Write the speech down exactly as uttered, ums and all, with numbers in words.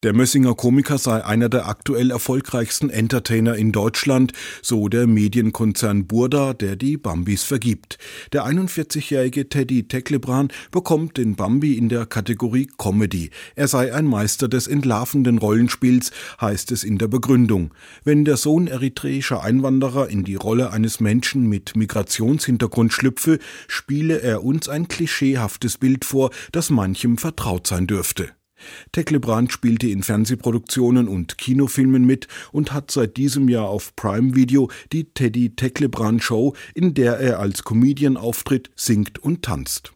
Der Mössinger Komiker sei einer der aktuell erfolgreichsten Entertainer in Deutschland, so der Medienkonzern Burda, der die Bambis vergibt. Der einundvierzigjährige Teddy Teklebran bekommt den Bambi in der Kategorie Comedy. Er sei ein Meister des entlarvenden Rollenspiels, heißt es in der Begründung. Wenn der Sohn eritreischer Einwanderer in die Rolle eines Menschen mit Migrationshintergrund schlüpfe, spiele er uns ein klischeehaftes Bild vor, das manchem vertraut sein dürfte. Teklebran spielte in Fernsehproduktionen und Kinofilmen mit und hat seit diesem Jahr auf Prime Video die Teddy Teklebran Show, in der er als Comedian auftritt, singt und tanzt.